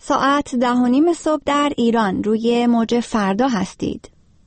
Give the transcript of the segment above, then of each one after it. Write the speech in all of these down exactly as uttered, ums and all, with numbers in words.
ساعت ده و نیم صبح در ایران روی موج فردا هستید.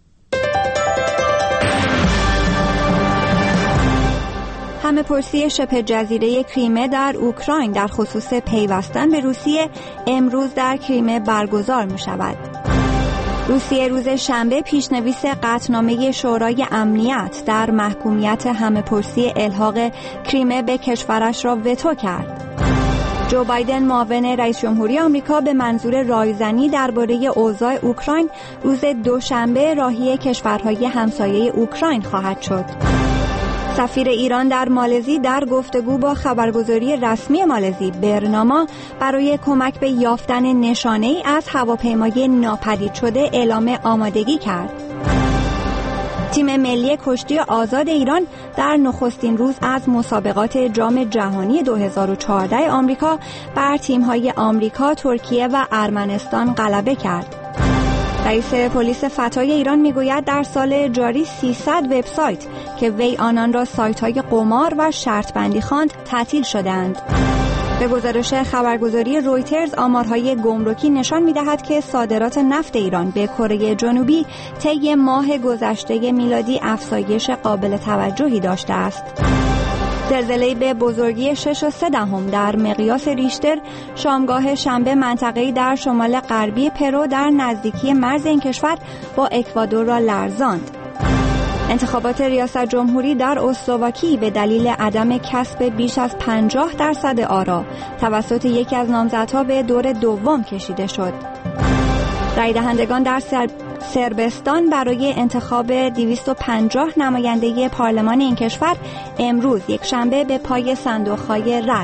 همه‌پرسی شبه جزیره کریمه در اوکراین در خصوص پیوستن به روسیه امروز در کریمه برگزار می شود. روسیه روز شنبه پیشنویس قطعنامه شورای امنیت در محکومیت همه‌پرسی الحاق کریمه به کشورش را وتو کرد. جو بایدن معاون رئیس جمهوری آمریکا به منظور رایزنی درباره اوضاع اوکراین روز دوشنبه راهی کشورهای همسایه اوکراین خواهد شد. سفیر ایران در مالزی در گفتگو با خبرگزاری رسمی مالزی برناما برای کمک به یافتن نشانه‌ای از هواپیمای ناپدید شده اعلام آمادگی کرد. تیم ملی کشتی آزاد ایران در نخستین روز از مسابقات جام جهانی دو هزار و چهارده آمریکا بر تیم‌های آمریکا، ترکیه و ارمنستان غلبه کرد. رئیس پلیس فتای ایران میگوید در سال جاری سیصد وبسایت که وی آنان را سایت‌های قمار و شرط بندی خواند تعطیل شدند. به گزارش خبرگزاری رویترز آمارهای گمرکی نشان می‌دهد که صادرات نفت ایران به کره جنوبی طی ماه گذشته میلادی افزایش قابل توجهی داشته است. زلزله‌ای به بزرگی شش و سه دهم در مقیاس ریشتر شامگاه شنبه منطقه‌ای در شمال غربی پرو در نزدیکی مرز این کشور با اکوادور را لرزاند. انتخابات ریاست جمهوری در اسلواکی به دلیل عدم کسب بیش از پنجاه درصد آرا توسط یکی از نامزدها به دور دوم کشیده شد. رای دهندگان در سر... سربستان برای انتخاب دویست و پنجاه نماینده پارلمان این کشور امروز یک شنبه به پای صندوق‌های رای